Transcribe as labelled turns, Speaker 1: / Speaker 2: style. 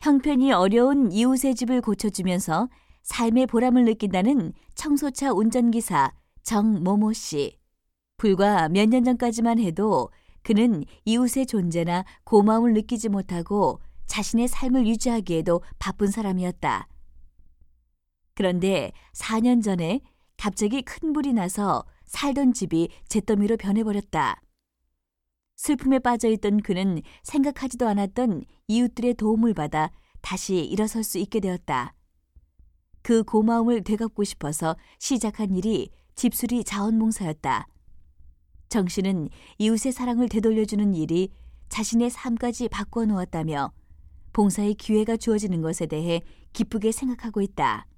Speaker 1: 형편이 어려운 이웃의 집을 고쳐주면서 삶의 보람을 느낀다는 청소차 운전기사 정모모 씨. 불과 몇 년 전까지만 해도 그는 이웃의 존재나 고마움을 느끼지 못하고 자신의 삶을 유지하기에도 바쁜 사람이었다. 그런데 4년 전에 갑자기 큰 불이 나서 살던 집이 잿더미로 변해버렸다. 슬픔에 빠져있던 그는 생각하지도 않았던 이웃들의 도움을 받아 다시 일어설 수 있게 되었다. 그 고마움을 되갚고 싶어서 시작한 일이 집수리 자원봉사였다. 정 씨는 이웃의 사랑을 되돌려주는 일이 자신의 삶까지 바꿔 놓았다며 봉사의 기회가 주어지는 것에 대해 기쁘게 생각하고 있다.